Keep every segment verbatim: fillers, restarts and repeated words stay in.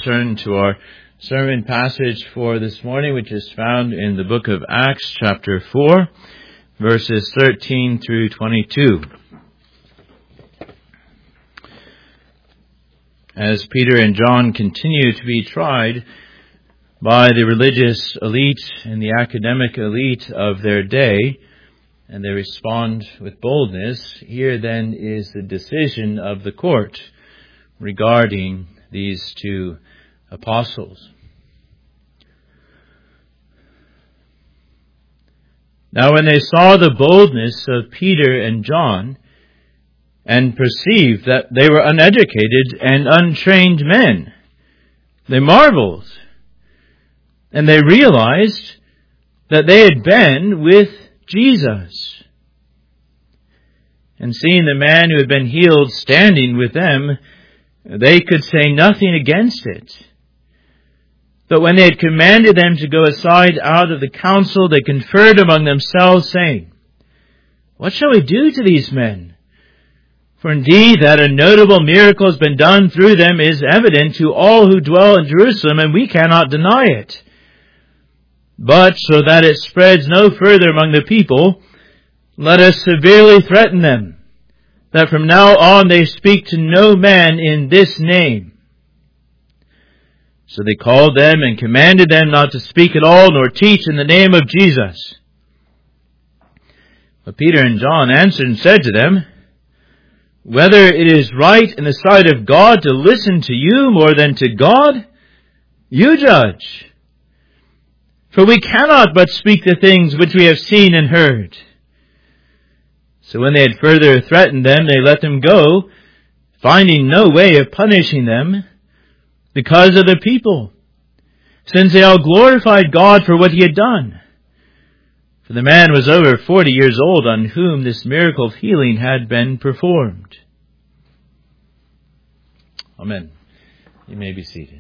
turn to our sermon passage for this morning, which is found in the book of Acts, chapter four, verses thirteen through twenty-two. As Peter and John continue to be tried by the religious elite and the academic elite of their day, and they respond with boldness, here then is the decision of the court regarding these two apostles. Now when they saw the boldness of Peter and John, and perceived that they were uneducated and untrained men, they marveled, and they realized that they had been with Jesus. And seeing the man who had been healed standing with them, they could say nothing against it. But when they had commanded them to go aside out of the council, they conferred among themselves, saying, "What shall we do to these men? For indeed that a notable miracle has been done through them is evident to all who dwell in Jerusalem, and we cannot deny it. But so that it spreads no further among the people, let us severely threaten them, that from now on they speak to no man in this name." So they called them and commanded them not to speak at all, nor teach in the name of Jesus. But Peter and John answered and said to them, "Whether it is right in the sight of God to listen to you more than to God, you judge. For we cannot but speak the things which we have seen and heard." So when they had further threatened them, they let them go, finding no way of punishing them because of the people, since they all glorified God for what he had done. For the man was over forty years old on whom this miracle of healing had been performed. Amen. You may be seated.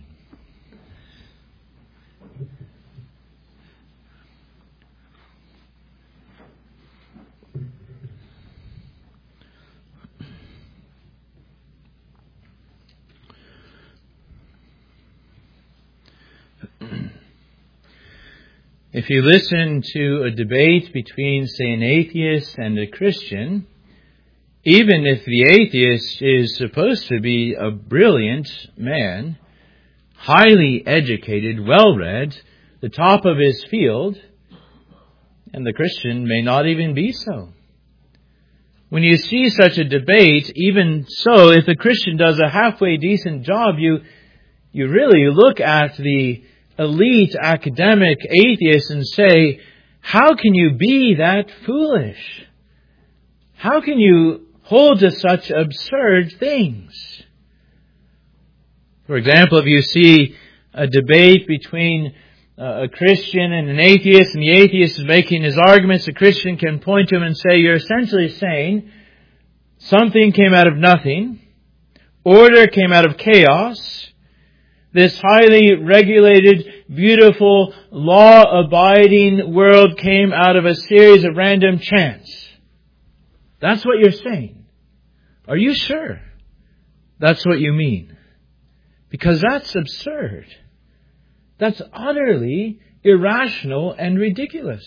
If you listen to a debate between, say, an atheist and a Christian, even if the atheist is supposed to be a brilliant man, highly educated, well-read, the top of his field, and the Christian may not even be so. When you see such a debate, even so, if the Christian does a halfway decent job, you, you really look at the elite academic atheist and say, how can you be that foolish? How can you hold to such absurd things? For example, if you see a debate between a Christian and an atheist, and the atheist is making his arguments, the Christian can point to him and say, you're essentially saying something came out of nothing, order came out of chaos. This highly regulated, beautiful, law-abiding world came out of a series of random chance. That's what you're saying. Are you sure that's what you mean? Because that's absurd. That's utterly irrational and ridiculous.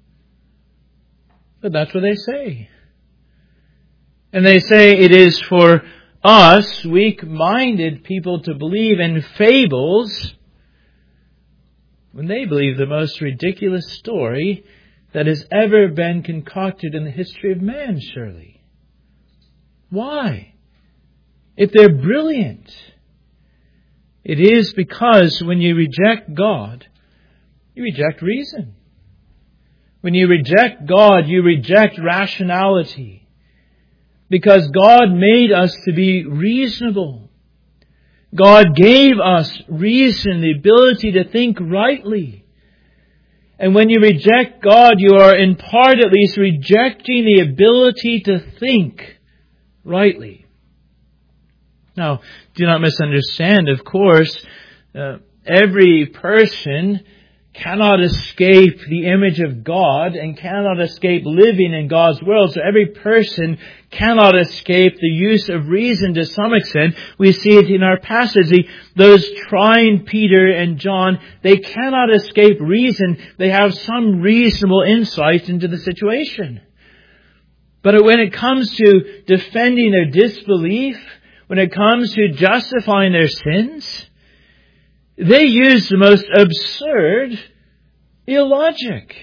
But that's what they say. And they say it is for us, weak-minded people, to believe in fables when they believe the most ridiculous story that has ever been concocted in the history of man, surely. Why? If they're brilliant, it is because when you reject God, you reject reason. When you reject God, you reject rationality. Because God made us to be reasonable. God gave us reason, the ability to think rightly. And when you reject God, you are in part at least rejecting the ability to think rightly. Now, do not misunderstand, of course, uh, every person cannot escape the image of God and cannot escape living in God's world. So every person cannot escape the use of reason to some extent. We see it in our passage. The, those trying Peter and John, they cannot escape reason. They have some reasonable insight into the situation. But when it comes to defending their disbelief, when it comes to justifying their sins, they use the most absurd illogic.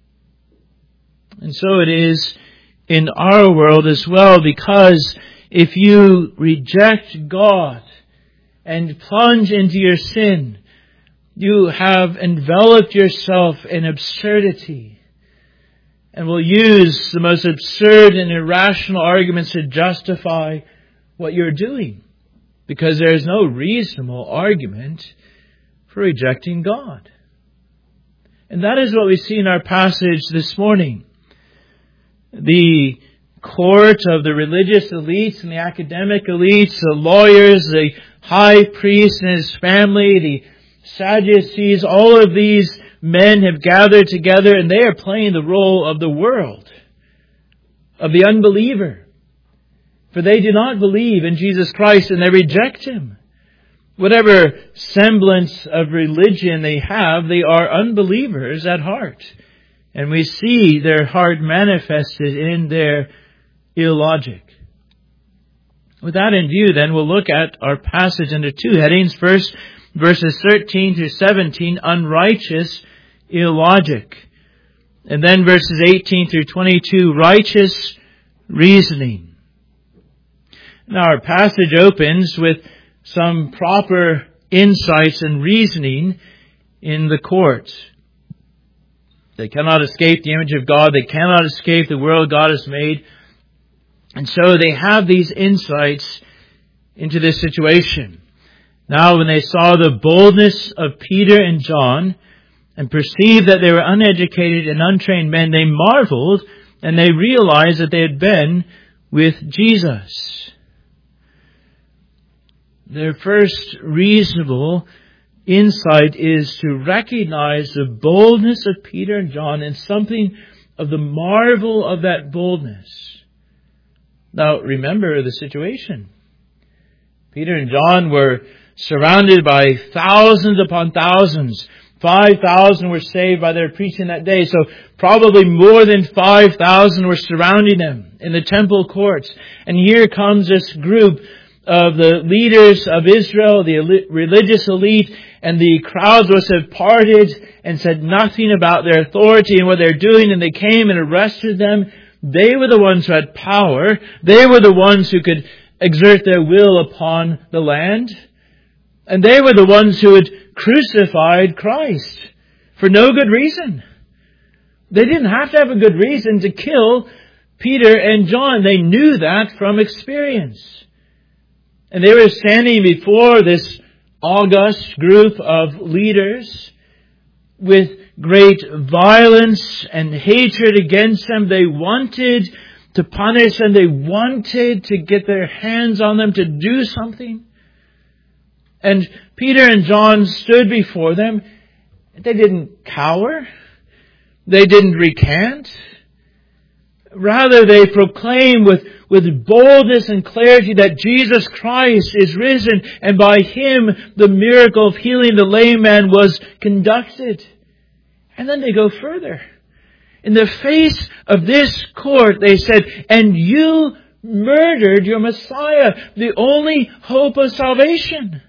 And so it is in our world as well, because if you reject God and plunge into your sin, you have enveloped yourself in absurdity and will use the most absurd and irrational arguments to justify what you're doing, because there is no reasonable argument for rejecting God. And that is what we see in our passage this morning. The court of the religious elites and the academic elites, the lawyers, the high priest and his family, the Sadducees, all of these men have gathered together, and they are playing the role of the world, of the unbeliever. For they do not believe in Jesus Christ and they reject Him. Whatever semblance of religion they have, they are unbelievers at heart. And we see their heart manifested in their illogic. With that in view, then, we'll look at our passage under two headings. First, verses thirteen through seventeen, unrighteous illogic. And then verses eighteen through twenty-two, righteous reasoning. Now, our passage opens with some proper insights and reasoning in the court. They cannot escape the image of God. They cannot escape the world God has made. And so they have these insights into this situation. Now, when they saw the boldness of Peter and John and perceived that they were uneducated and untrained men, they marveled and they realized that they had been with Jesus. Their first reasonable insight is to recognize the boldness of Peter and John and something of the marvel of that boldness. Now, remember the situation. Peter and John were surrounded by thousands upon thousands. Five thousand were saved by their preaching that day. So probably more than five thousand were surrounding them in the temple courts. And here comes this group of the leaders of Israel, the religious elite, and the crowds must have parted and said nothing about their authority and what they're doing, and they came and arrested them. They were the ones who had power. They were the ones who could exert their will upon the land. And they were the ones who had crucified Christ for no good reason. They didn't have to have a good reason to kill Peter and John. They knew that from experience. And they were standing before this august group of leaders with great violence and hatred against them. They wanted to punish them. They wanted to get their hands on them to do something. And Peter and John stood before them. They didn't cower. They didn't recant. Rather, they proclaimed with, with boldness and clarity that Jesus Christ is risen, and by Him the miracle of healing the lame man was conducted. And then they go further. In the face of this court, they said, and you murdered your Messiah, the only hope of salvation.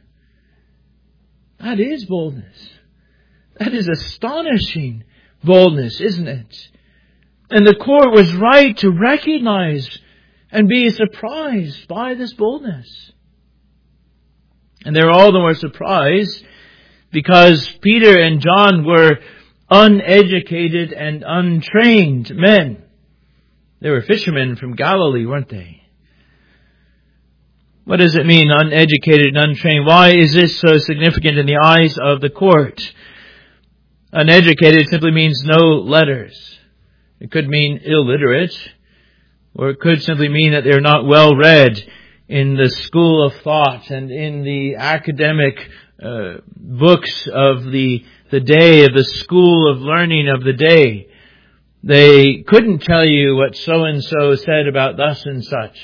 That is boldness. That is astonishing boldness, isn't it? And the court was right to recognize and be surprised by this boldness. And they were all the more surprised because Peter and John were uneducated and untrained men. They were fishermen from Galilee, weren't they? What does it mean, uneducated and untrained? Why is this so significant in the eyes of the court? Uneducated simply means no letters. It could mean illiterate, or it could simply mean that they're not well read in the school of thought and in the academic uh, books of the, the day, of the school of learning of the day. They couldn't tell you what so-and-so said about thus and such.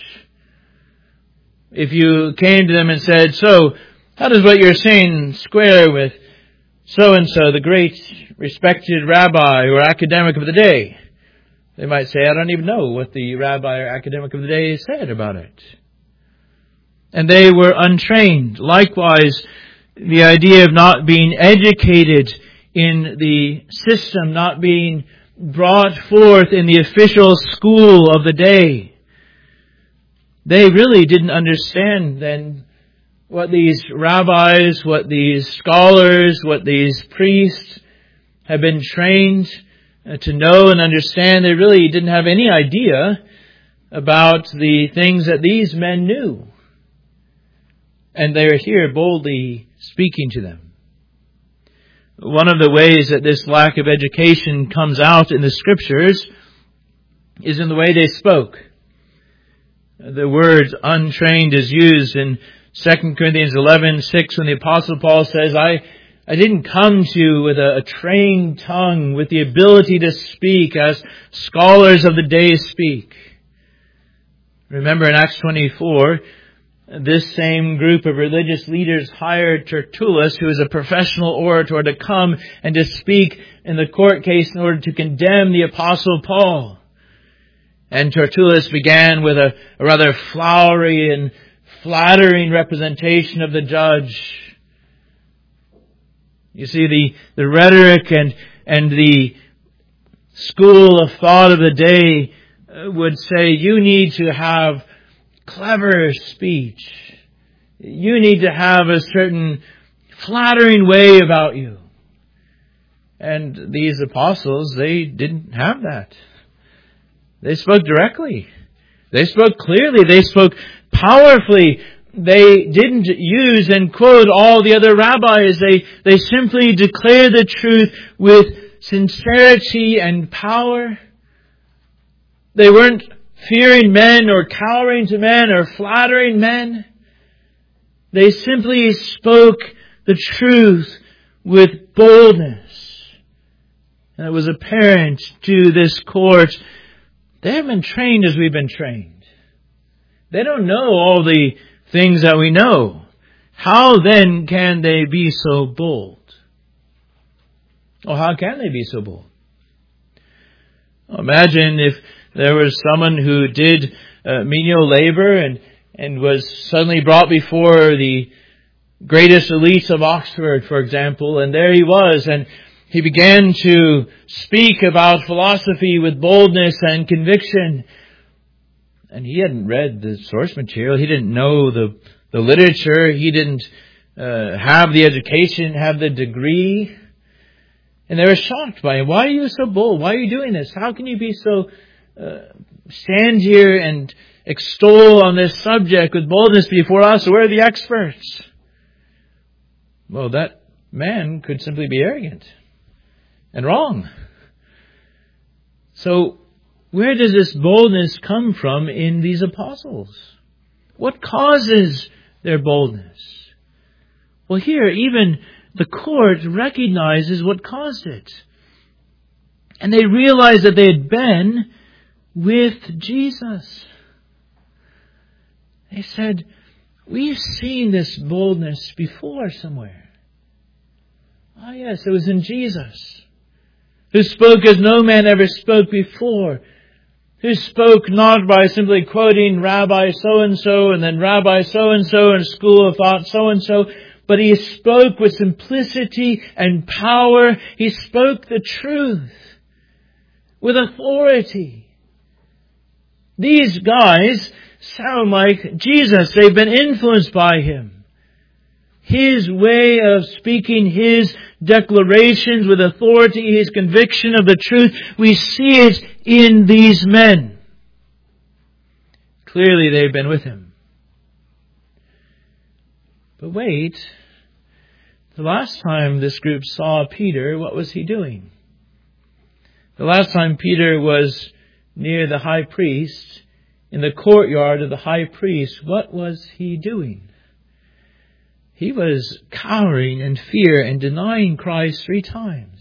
If you came to them and said, so, how does what you're saying square with so-and-so, the great respected rabbi or academic of the day? They might say, I don't even know what the rabbi or academic of the day said about it. And they were untrained. Likewise, the idea of not being educated in the system, not being brought forth in the official school of the day. They really didn't understand then what these rabbis, what these scholars, what these priests have been trained to know and understand. They really didn't have any idea about the things that these men knew. And they are here boldly speaking to them. One of the ways that this lack of education comes out in the Scriptures is in the way they spoke. The word untrained is used in Second Corinthians eleven six when the Apostle Paul says, I, I didn't come to you with a, a trained tongue, with the ability to speak as scholars of the day speak. Remember in Acts twenty-four, this same group of religious leaders hired Tertullus, who is a professional orator, to come and to speak in the court case in order to condemn the Apostle Paul. And Tertullus began with a, a rather flowery and flattering representation of the judge. You see, the, the rhetoric and, and the school of thought of the day would say, you need to have clever speech. You need to have a certain flattering way about you. And these apostles, they didn't have that. They spoke directly. They spoke clearly. They spoke powerfully. They didn't use and quote all the other rabbis. They, they simply declared the truth with sincerity and power. They weren't fearing men or cowering to men or flattering men. They simply spoke the truth with boldness. And it was apparent to this court, they haven't been trained as we've been trained. They don't know all the things that we know. How then can they be so bold? Or how can they be so bold? Imagine if there was someone who did uh, menial labor and, and was suddenly brought before the greatest elites of Oxford, for example, and there he was, and he began to speak about philosophy with boldness and conviction. And he hadn't read the source material. He didn't know the, the literature. He didn't uh, have the education, have the degree. And they were shocked by him. Why are you so bold? Why are you doing this? How can you be so uh, stand here and extol on this subject with boldness before us? We're the experts. Well, that man could simply be arrogant and wrong. So, where does this boldness come from in these apostles? What causes their boldness? Well, here, even the court recognizes what caused it. And they realized that they had been with Jesus. They said, we've seen this boldness before somewhere. Ah, yes, it was in Jesus, who spoke as no man ever spoke before, who spoke not by simply quoting Rabbi so-and-so and then Rabbi so-and-so and school of thought so-and-so, but he spoke with simplicity and power. He spoke the truth with authority. These guys sound like Jesus. They've been influenced by him. His way of speaking, his declarations with authority, his conviction of the truth, we see it in these men. Clearly they've been with him. But wait, the last time this group saw Peter, what was he doing? The last time Peter was near the high priest, in the courtyard of the high priest, what was he doing? he was cowering in fear and denying Christ three times.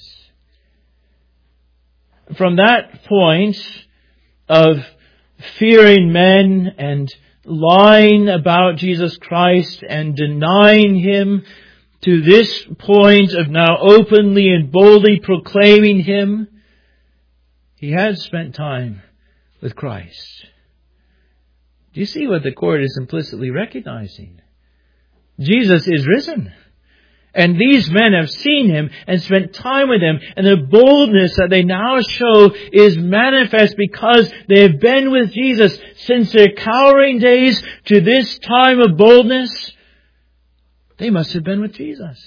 From that point of fearing men and lying about Jesus Christ and denying Him, to this point of now openly and boldly proclaiming Him, he had spent time with Christ. Do you see what the court is implicitly recognizing? Jesus is risen. And these men have seen Him and spent time with Him. And the boldness that they now show is manifest because they have been with Jesus since their cowering days to this time of boldness. They must have been with Jesus.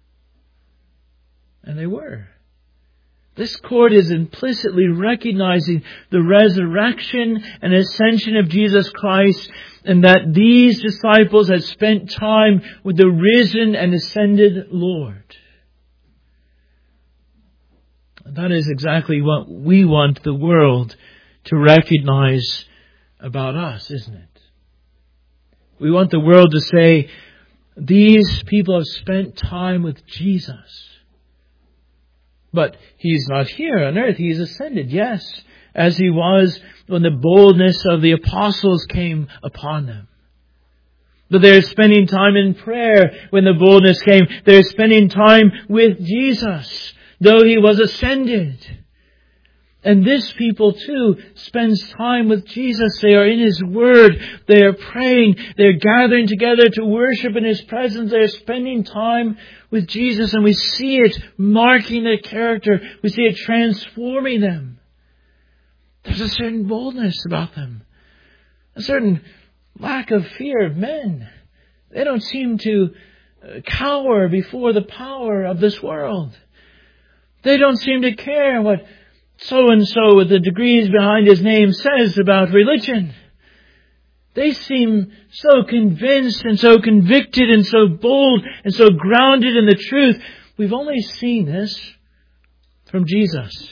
And they were. This court is implicitly recognizing the resurrection and ascension of Jesus Christ, and that these disciples had spent time with the risen and ascended Lord. And that is exactly what we want the world to recognize about us, isn't it? We want the world to say, these people have spent time with Jesus. But He's not here on earth. He's ascended, yes, as He was when the boldness of the apostles came upon them. But they're spending time in prayer when the boldness came. They're spending time with Jesus, though He was ascended. And this people too spends time with Jesus. They are in His Word. They are praying. They're gathering together to worship in His presence. They're spending time with Jesus, and we see it marking their character. We see it transforming them. There's a certain boldness about them. A certain lack of fear of men. They don't seem to cower before the power of this world. They don't seem to care what so-and-so with the degrees behind his name says about religion. They seem so convinced and so convicted and so bold and so grounded in the truth. We've only seen this from Jesus.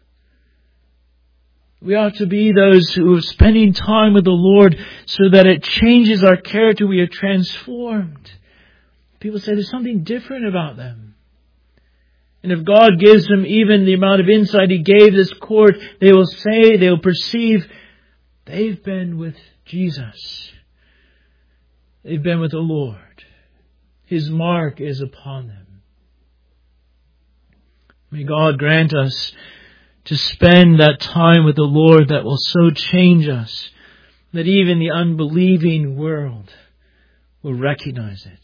We ought to be those who are spending time with the Lord so that it changes our character. We are transformed. People say there's something different about them. And if God gives them even the amount of insight He gave this court, they will say, they will perceive, they've been with Jesus. They've been with the Lord. His mark is upon them. May God grant us to spend that time with the Lord that will so change us that even the unbelieving world will recognize it.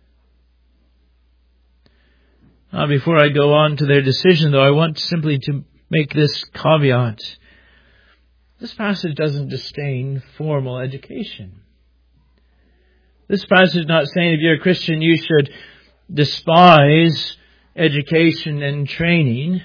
Now, before I go on to their decision, though, I want simply to make this caveat. This passage doesn't disdain formal education. This passage is not saying if you're a Christian you should despise education and training.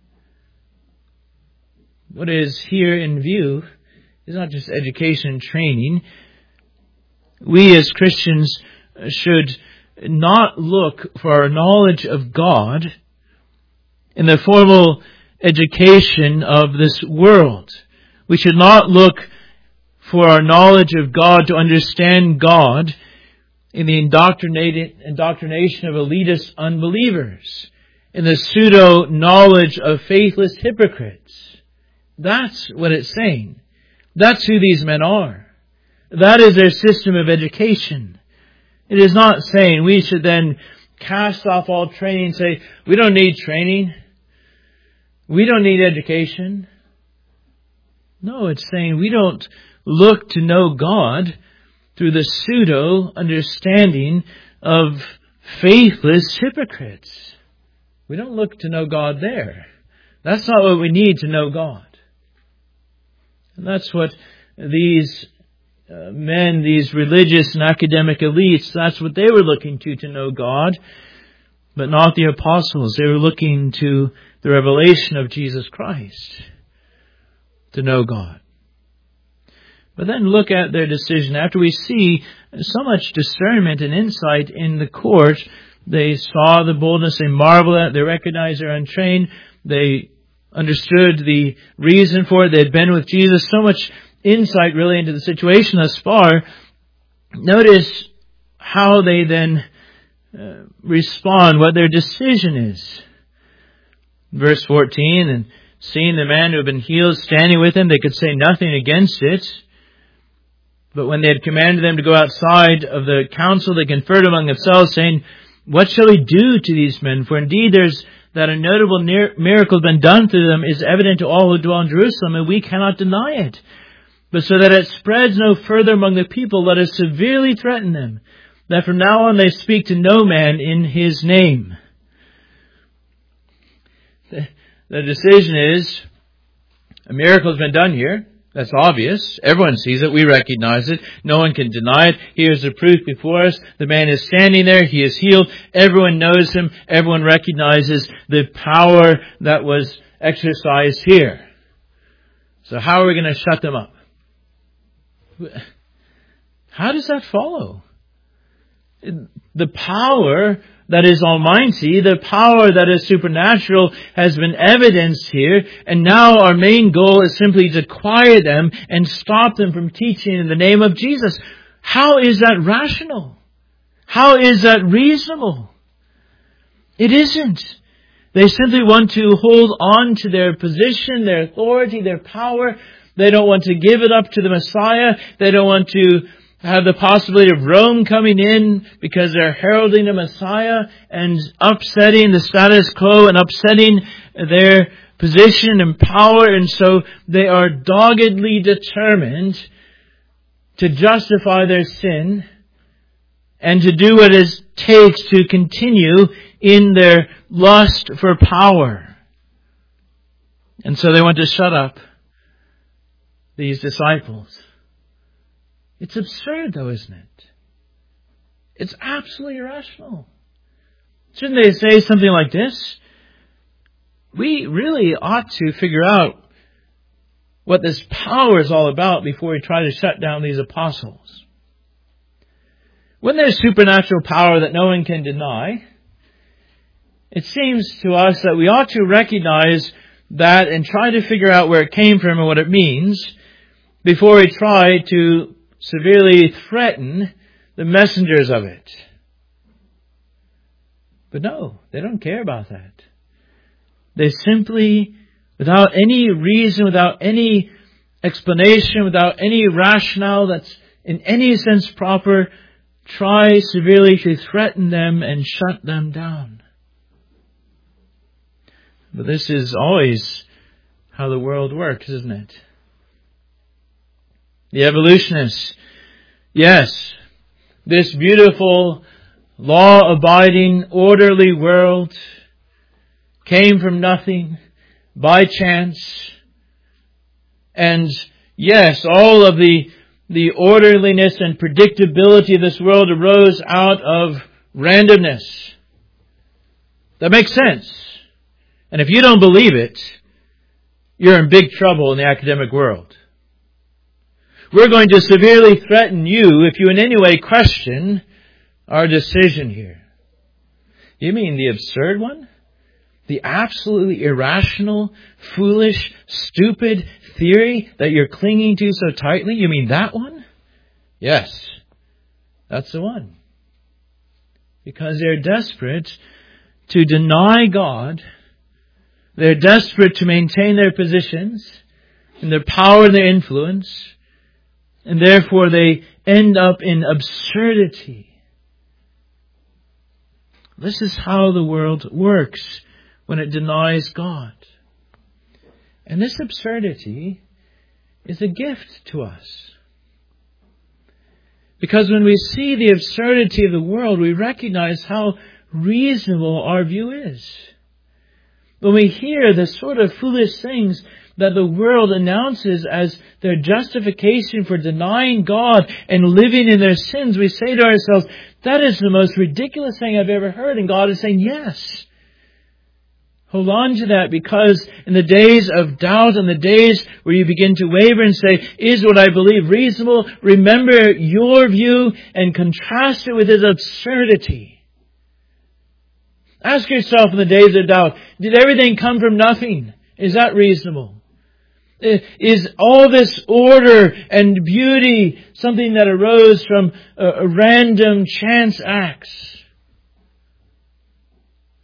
What is here in view is not just education and training. We as Christians should not look for our knowledge of God in the formal education of this world. We should not look for our knowledge of God to understand God in the indoctrination of elitist unbelievers, in the pseudo-knowledge of faithless hypocrites. That's what it's saying. That's who these men are. That is their system of education. It is not saying we should then cast off all training and say, we don't need training. We don't need education. No, it's saying we don't look to know God through the pseudo understanding of faithless hypocrites. We don't look to know God there. That's not what we need to know God. And that's what these uh, men, these religious and academic elites, that's what they were looking to, to know God. But not the apostles. They were looking to the revelation of Jesus Christ to know God. But then look at their decision. After we see so much discernment and insight in the court, they saw the boldness, they marveled at it, they recognized they're untrained, they understood the reason for it, they had been with Jesus. So much insight really into the situation thus far. Notice how they then uh, respond, what their decision is. Verse fourteen, and seeing the man who had been healed standing with him, they could say nothing against it. But when they had commanded them to go outside of the council, they conferred among themselves, saying, what shall we do to these men? For indeed there's that a notable miracle has been done through them is evident to all who dwell in Jerusalem, and we cannot deny it. But so that it spreads no further among the people, let us severely threaten them, that from now on they speak to no man in his name. The, the decision is, a miracle has been done here. That's obvious. Everyone sees it. We recognize it. No one can deny it. Here's the proof before us. The man is standing there. He is healed. Everyone knows him. Everyone recognizes the power that was exercised here. So how are we going to shut them up? How does that follow? The power that is almighty, the power that is supernatural has been evidenced here, and now our main goal is simply to quiet them and stop them from teaching in the name of Jesus. How is that rational? How is that reasonable? It isn't. They simply want to hold on to their position, their authority, their power. They don't want to give it up to the Messiah. They don't want to have the possibility of Rome coming in because they're heralding a Messiah and upsetting the status quo and upsetting their position and power. And so they are doggedly determined to justify their sin and to do what it takes to continue in their lust for power. And so they want to shut up these disciples. It's absurd though, isn't it? It's absolutely irrational. Shouldn't they say something like this? We really ought to figure out what this power is all about before we try to shut down these apostles. When there's supernatural power that no one can deny, it seems to us that we ought to recognize that and try to figure out where it came from and what it means before we try to severely threaten the messengers of it. But no, they don't care about that. They simply, without any reason, without any explanation, without any rationale that's in any sense proper, try severely to threaten them and shut them down. But this is always how the world works, isn't it? The evolutionists, yes, this beautiful, law-abiding, orderly world came from nothing, by chance. And yes, all of the, the orderliness and predictability of this world arose out of randomness. That makes sense. And if you don't believe it, you're in big trouble in the academic world. We're going to severely threaten you if you in any way question our decision here. You mean the absurd one? The absolutely irrational, foolish, stupid theory that you're clinging to so tightly? You mean that one? Yes, that's the one. Because they're desperate to deny God. They're desperate to maintain their positions and their power and their influence. And therefore they end up in absurdity. This is how the world works when it denies God. And this absurdity is a gift to us. Because when we see the absurdity of the world, we recognize how reasonable our view is. When we hear the sort of foolish things that the world announces as their justification for denying God and living in their sins, we say to ourselves, that is the most ridiculous thing I've ever heard. And God is saying, yes. Hold on to that, because in the days of doubt and the days where you begin to waver and say, is what I believe reasonable? Remember your view and contrast it with His absurdity. Ask yourself in the days of doubt, did everything come from nothing? Is that reasonable? Is all this order and beauty something that arose from a, a random chance acts?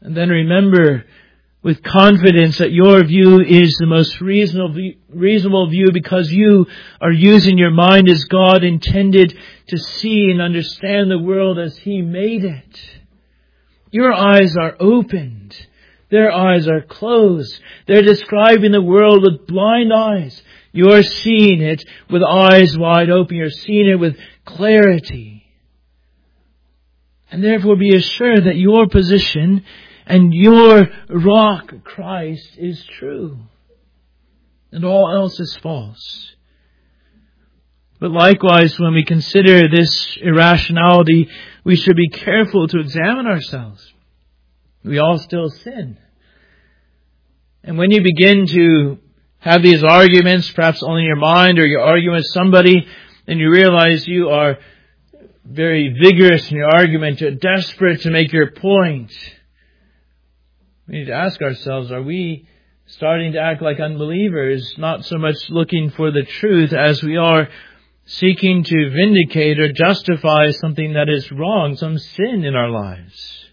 And then remember with confidence that your view is the most reasonable reasonable view because you are using your mind as God intended to see and understand the world as He made it. Your eyes are opened. Their eyes are closed. They're describing the world with blind eyes. You're seeing it with eyes wide open. You're seeing it with clarity. And therefore be assured that your position and your rock, Christ, is true. And all else is false. But likewise, when we consider this irrationality, we should be careful to examine ourselves. We all still sin. And when you begin to have these arguments, perhaps only in your mind, or you're arguing with somebody, and you realize you are very vigorous in your argument, you're desperate to make your point, we need to ask ourselves, are we starting to act like unbelievers, not so much looking for the truth as we are seeking to vindicate or justify something that is wrong, some sin in our lives?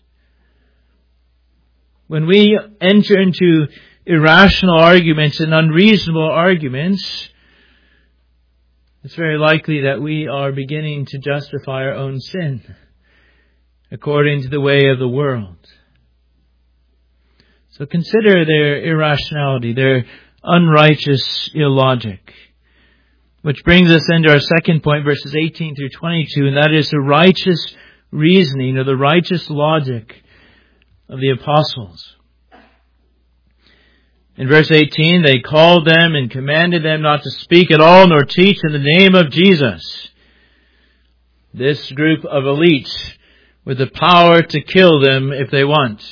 When we enter into irrational arguments and unreasonable arguments, it's very likely that we are beginning to justify our own sin according to the way of the world. So consider their irrationality, their unrighteous illogic. Which brings us into our second point, verses eighteen through twenty-two, and that is the righteous reasoning or the righteous logic of the apostles. In verse eighteen, they called them and commanded them not to speak at all nor teach in the name of Jesus. This group of elites with the power to kill them if they want.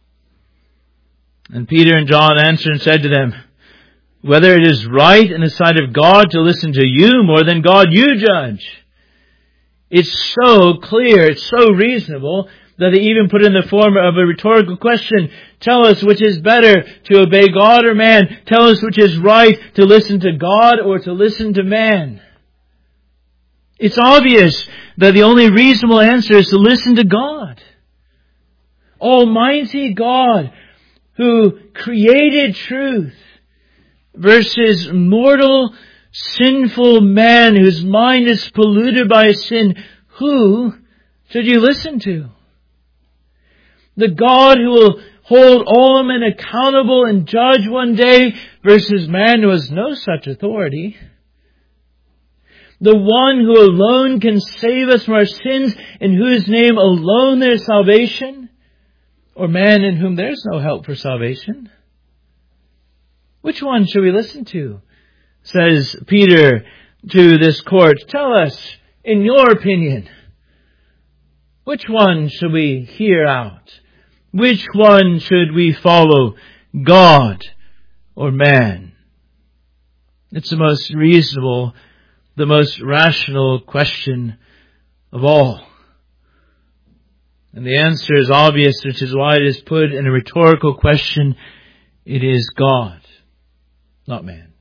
And Peter and John answered and said to them, whether it is right in the sight of God to listen to you more than God you judge. It's so clear, it's so reasonable that they even put in the form of a rhetorical question. Tell us which is better, to obey God or man. Tell us which is right, to listen to God or to listen to man. It's obvious that the only reasonable answer is to listen to God. Almighty God, who created truth, versus mortal, sinful man whose mind is polluted by sin. Who should you listen to? The God who will hold all men accountable and judge one day versus man who has no such authority. The one who alone can save us from our sins, in whose name alone there is salvation, or man in whom there is no help for salvation. Which one should we listen to? Says Peter to this court. Tell us, in your opinion, which one should we hear out? Which one should we follow? God or man? It's the most reasonable, the most rational question of all. And the answer is obvious, which is why it is put in a rhetorical question. It is God, not man.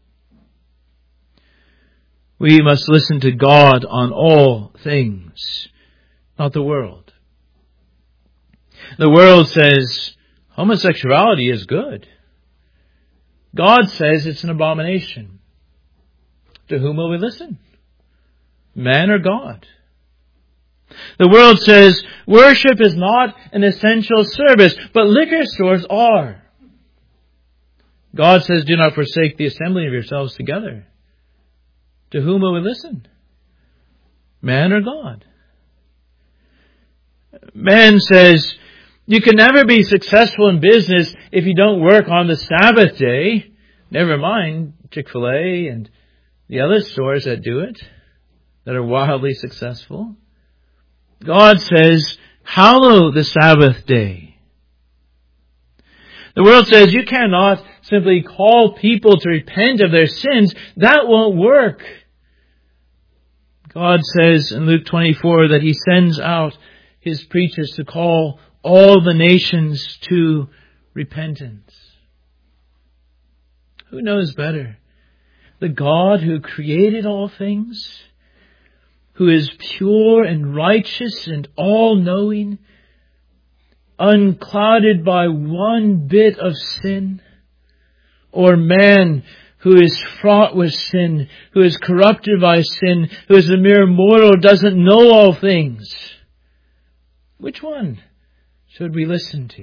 We must listen to God on all things, not the world. The world says homosexuality is good. God says it's an abomination. To whom will we listen? Man or God? The world says worship is not an essential service, but liquor stores are. God says, do not forsake the assembling of yourselves together. To whom will we listen? Man or God? Man says, you can never be successful in business if you don't work on the Sabbath day. Never mind Chick-fil-A and the other stores that do it, that are wildly successful. God says, hallow the Sabbath day. The world says you cannot simply call people to repent of their sins. That won't work. God says in Luke twenty-four that He sends out His preachers to call all the nations to repentance. Who knows better? The God who created all things, who is pure and righteous and all-knowing, unclouded by one bit of sin? Or man who is fraught with sin, who is corrupted by sin, who is a mere mortal, doesn't know all things? Which one should we listen to?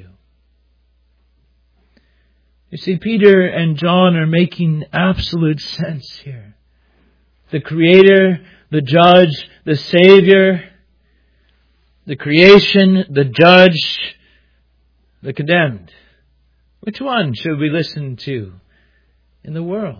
You see, Peter and John are making absolute sense here. The Creator, the Judge, the Savior, the creation, the Judge, the condemned. Which one should we listen to in the world?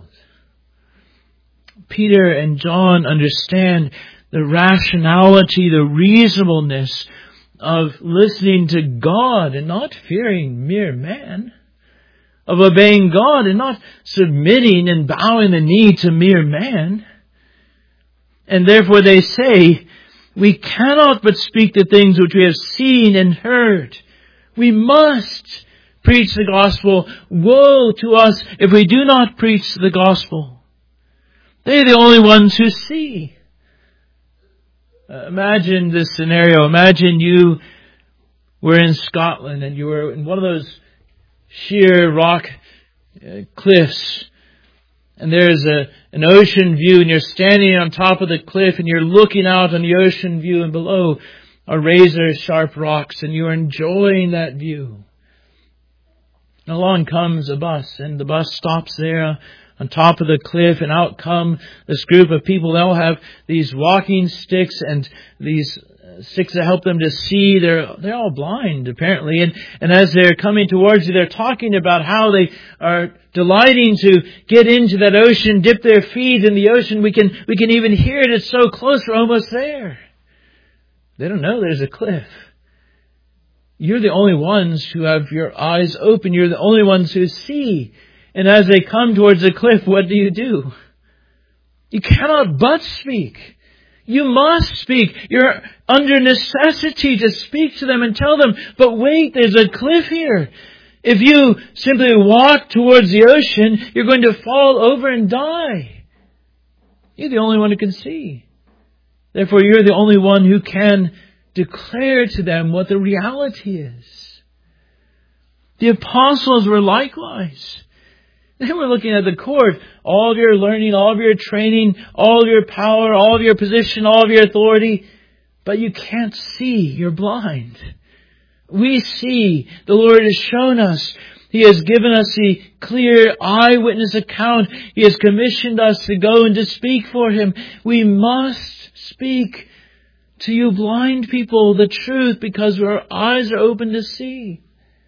Peter and John understand the rationality, the reasonableness of listening to God and not fearing mere man, of obeying God and not submitting and bowing the knee to mere man. And therefore they say, we cannot but speak the things which we have seen and heard. We must preach the gospel. Woe to us if we do not preach the gospel. They're the only ones who see. Uh, imagine this scenario. Imagine you were in Scotland and you were in one of those sheer rock uh, cliffs, and there's a an ocean view, and you're standing on top of the cliff and you're looking out on the ocean view, and below are razor sharp rocks, and you're enjoying that view. And along comes a bus, and the bus stops there on top of the cliff, and out come this group of people. They'll have these walking sticks and these sticks that help them to see. They're they're all blind, apparently. And, and as they're coming towards you, they're talking about how they are delighting to get into that ocean, dip their feet in the ocean. We can we can even hear it. It's so close, we're almost there. They don't know there's a cliff. You're the only ones who have your eyes open. You're the only ones who see. And as they come towards the cliff, what do you do? You cannot but speak. You must speak. You're under necessity to speak to them and tell them, but wait, there's a cliff here. If you simply walk towards the ocean, you're going to fall over and die. You're the only one who can see. Therefore, you're the only one who can declare to them what the reality is. The apostles were likewise. They were looking at the court. All of your learning, all of your training, all of your power, all of your position, all of your authority. But you can't see. You're blind. We see. The Lord has shown us. He has given us the clear eyewitness account. He has commissioned us to go and to speak for Him. We must speak to you blind people the truth because our eyes are open to see.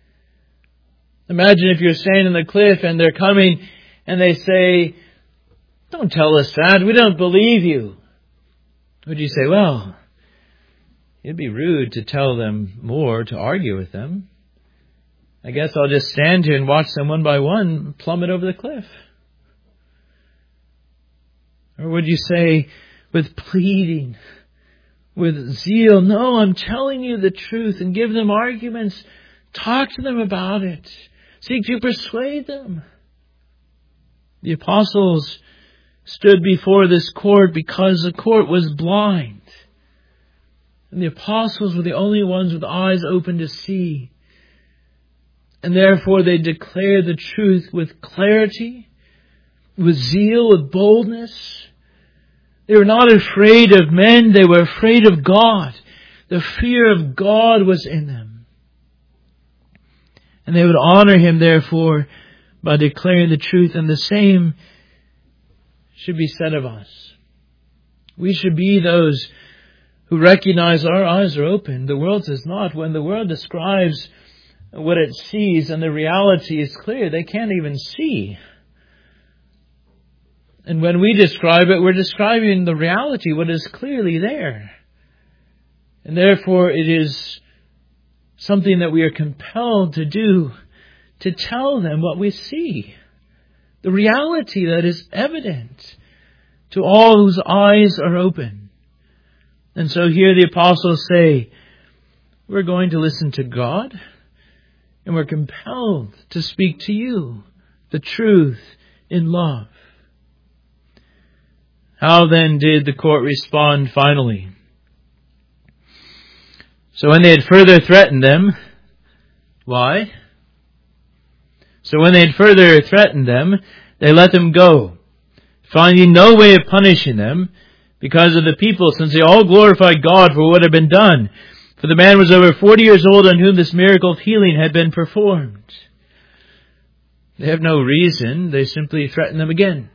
Imagine if you're standing on the cliff and they're coming and they say, don't tell us that. We don't believe you. Would you say, well, it'd be rude to tell them more, to argue with them. I guess I'll just stand here and watch them one by one plummet over the cliff. Or would you say, with pleading, with zeal, no, I'm telling you the truth, and give them arguments. Talk to them about it. Seek to persuade them. The apostles stood before this court because the court was blind. And the apostles were the only ones with eyes open to see. And therefore they declared the truth with clarity, with zeal, with boldness. They were not afraid of men, they were afraid of God. The fear of God was in them. And they would honor Him, therefore, by declaring the truth. And the same should be said of us. We should be those who recognize our eyes are open. The world does not. When the world describes what it sees and the reality is clear, they can't even see. And when we describe it, we're describing the reality, what is clearly there. And therefore it is something that we are compelled to do, to tell them what we see. The reality that is evident to all whose eyes are open. And so here the apostles say, we're going to listen to God, and we're compelled to speak to you the truth in love. How then did the court respond finally? So when they had further threatened them, Why? So when they had further threatened them, they let them go, finding no way of punishing them because of the people, since they all glorified God for what had been done. For the man was over forty years old on whom this miracle of healing had been performed. They have no reason. They simply threaten them again.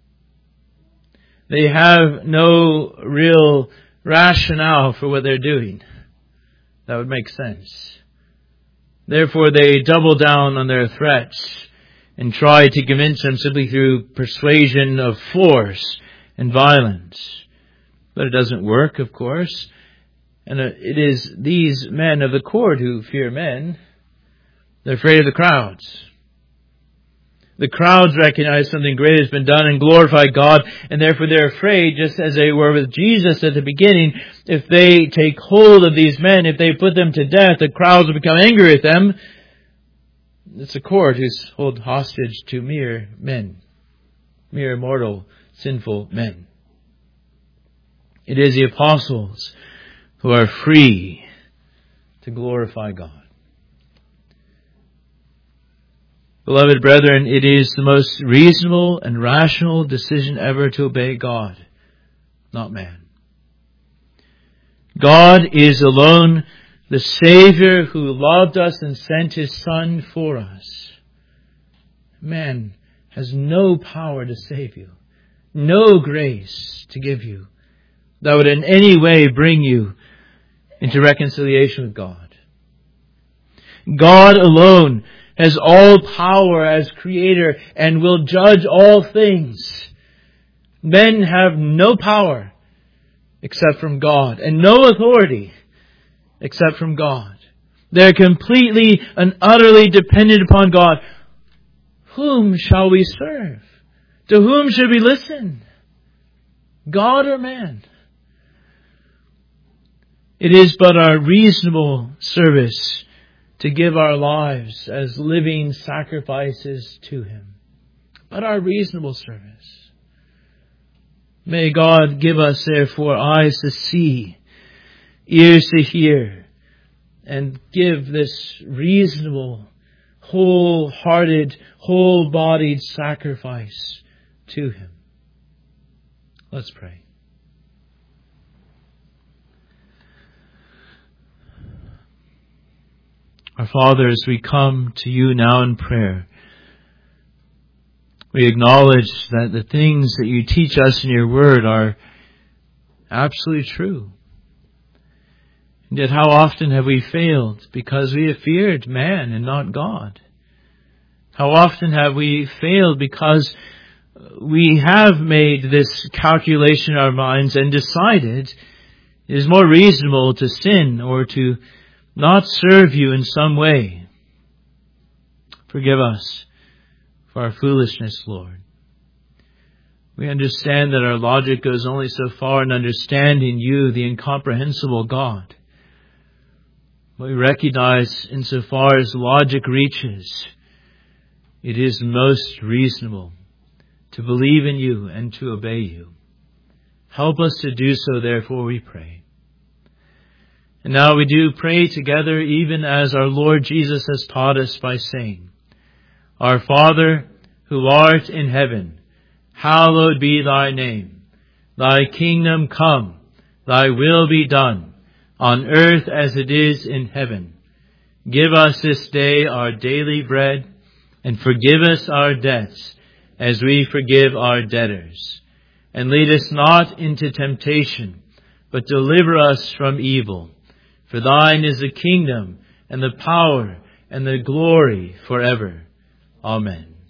They have no real rationale for what they're doing. That would make sense. Therefore, they double down on their threats and try to convince them simply through persuasion of force and violence. But it doesn't work, of course. And it is these men of the court who fear men. They're afraid of the crowds. The crowds recognize something great has been done and glorify God, and therefore they're afraid, just as they were with Jesus at the beginning. If they take hold of these men, if they put them to death, the crowds will become angry with them. It's a court who's held hostage to mere men, mere mortal, sinful men. It is the apostles who are free to glorify God. Beloved brethren, it is the most reasonable and rational decision ever to obey God, not man. God is alone the Savior who loved us and sent His Son for us. Man has no power to save you, no grace to give you that would in any way bring you into reconciliation with God. God alone has all power as Creator and will judge all things. Men have no power except from God, and no authority except from God. They're completely and utterly dependent upon God. Whom shall we serve? To whom should we listen? God or man? It is but our reasonable service to give our lives as living sacrifices to Him. But our reasonable service. May God give us, therefore, eyes to see, ears to hear, and give this reasonable, wholehearted, whole-bodied sacrifice to Him. Let's pray. Our Father, as we come to You now in prayer, we acknowledge that the things that You teach us in Your Word are absolutely true. And yet how often have we failed because we have feared man and not God? How often have we failed because we have made this calculation in our minds and decided it is more reasonable to sin or to not serve You in some way. Forgive us for our foolishness, Lord. We understand that our logic goes only so far in understanding You, the incomprehensible God. But we recognize insofar as logic reaches, it is most reasonable to believe in You and to obey You. Help us to do so, therefore, we pray. And now we do pray together even as our Lord Jesus has taught us by saying, Our Father, who art in heaven, hallowed be Thy name. Thy kingdom come, Thy will be done, on earth as it is in heaven. Give us this day our daily bread, and forgive us our debts, as we forgive our debtors. And lead us not into temptation, but deliver us from evil. For Thine is the kingdom, and the power, and the glory forever. Amen.